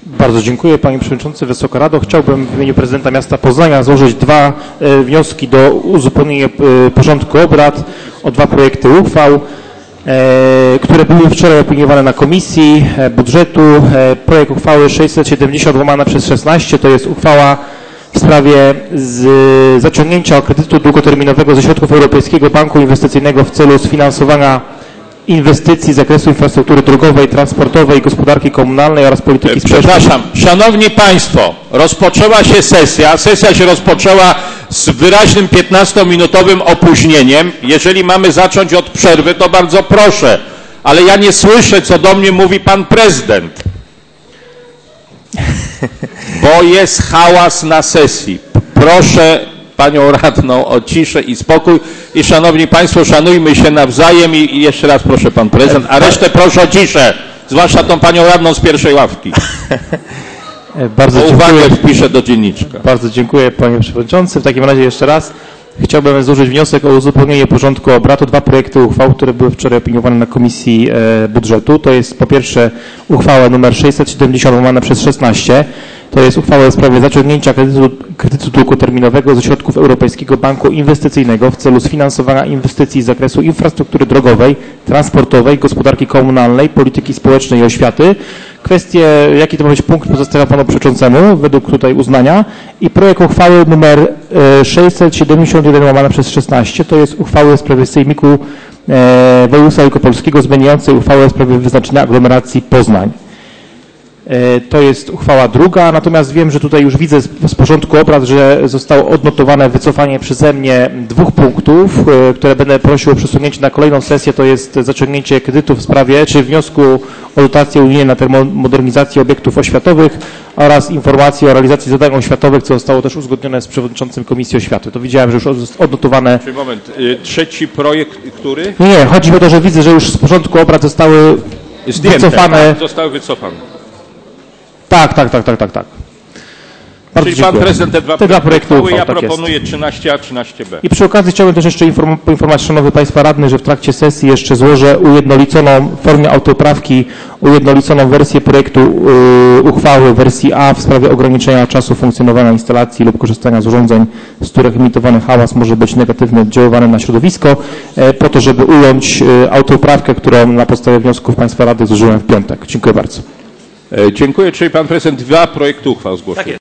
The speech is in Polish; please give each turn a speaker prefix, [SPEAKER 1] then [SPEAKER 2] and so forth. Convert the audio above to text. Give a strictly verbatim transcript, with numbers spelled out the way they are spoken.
[SPEAKER 1] Bardzo dziękuję Panie Przewodniczący, Wysoka Rado. Chciałbym w imieniu Prezydenta Miasta Poznania złożyć dwa e, wnioski do uzupełnienia e, porządku obrad o dwa projekty uchwał, e, które były wczoraj opiniowane na Komisji e, Budżetu. E, projekt uchwały sześćset siedemdziesiąt łamane przez szesnaście to jest uchwała w sprawie z zaciągnięcia kredytu długoterminowego ze środków Europejskiego Banku Inwestycyjnego w celu sfinansowania inwestycji z zakresu infrastruktury drogowej, transportowej, gospodarki komunalnej oraz polityki społecznej.
[SPEAKER 2] Przepraszam, szanowni państwo, rozpoczęła się sesja, sesja się rozpoczęła z wyraźnym piętnastominutowym opóźnieniem. Jeżeli mamy zacząć od przerwy, to bardzo proszę, ale ja nie słyszę, co do mnie mówi pan prezydent, bo jest hałas na sesji. Proszę panią radną o ciszę i spokój i szanowni państwo, szanujmy się nawzajem i, i jeszcze raz proszę pan prezydent, a resztę proszę o ciszę, zwłaszcza tą panią radną z pierwszej ławki.
[SPEAKER 1] Bardzo
[SPEAKER 2] dziękuję. Uwagę wpiszę do dzienniczka.
[SPEAKER 1] Bardzo dziękuję Panie Przewodniczący. W takim razie jeszcze raz chciałbym złożyć wniosek o uzupełnienie porządku obrad o dwa projekty uchwał, które były wczoraj opiniowane na Komisji e, Budżetu. To jest po pierwsze uchwała nr sześćset siedemdziesiąt łamane przez szesnaście. To jest uchwała w sprawie zaciągnięcia kredytu, kredytu długoterminowego ze środków Europejskiego Banku Inwestycyjnego w celu sfinansowania inwestycji z zakresu infrastruktury drogowej, transportowej, gospodarki komunalnej, polityki społecznej i oświaty. Kwestię, jaki to ma być punkt, pozostawiam panu przewodniczącemu według tutaj uznania. I projekt uchwały nr sześćset siedemdziesiąt jeden łamane przez szesnaście to jest uchwały w sprawie Sejmiku e, Województwa Wielkopolskiego zmieniającej uchwałę w sprawie wyznaczenia aglomeracji Poznań. To jest uchwała druga, natomiast wiem, że tutaj już widzę z, z porządku obrad, że zostało odnotowane wycofanie przeze mnie dwóch punktów, które będę prosił o przesunięcie na kolejną sesję. To jest zaciągnięcie kredytu w sprawie, czy wniosku o dotację unijną na termomodernizację obiektów oświatowych oraz informacji o realizacji zadań oświatowych, co zostało też uzgodnione z przewodniczącym Komisji Oświaty. To widziałem, że już odnotowane.
[SPEAKER 2] Czy moment, trzeci projekt, który?
[SPEAKER 1] Nie, nie, chodzi o to, że widzę, że już z porządku obrad zostały
[SPEAKER 2] Zdjęte,
[SPEAKER 1] wycofane.
[SPEAKER 2] Tak, zostały wycofane.
[SPEAKER 1] Tak, tak, tak, tak, tak, tak. Bardzo
[SPEAKER 2] Czyli
[SPEAKER 1] dziękuję.
[SPEAKER 2] pan prezydent te dwa,
[SPEAKER 1] te dwa projekty uchwał,
[SPEAKER 2] ja
[SPEAKER 1] tak
[SPEAKER 2] proponuję
[SPEAKER 1] jest.
[SPEAKER 2] trzynaście A, trzynaście B.
[SPEAKER 1] I przy okazji chciałbym też jeszcze inform poinformować szanownych państwa radnych, że w trakcie sesji jeszcze złożę ujednoliconą w formie autoprawki, ujednoliconą wersję projektu yy, uchwały wersji A w sprawie ograniczenia czasu funkcjonowania instalacji lub korzystania z urządzeń, z których emitowany hałas może być negatywnie oddziaływany na środowisko, yy, po to, żeby ująć yy, autoprawkę, którą na podstawie wniosków państwa radnych złożyłem w piątek. Dziękuję bardzo.
[SPEAKER 2] Dziękuję. Czyli pan prezydent dwa projekty uchwał zgłosił.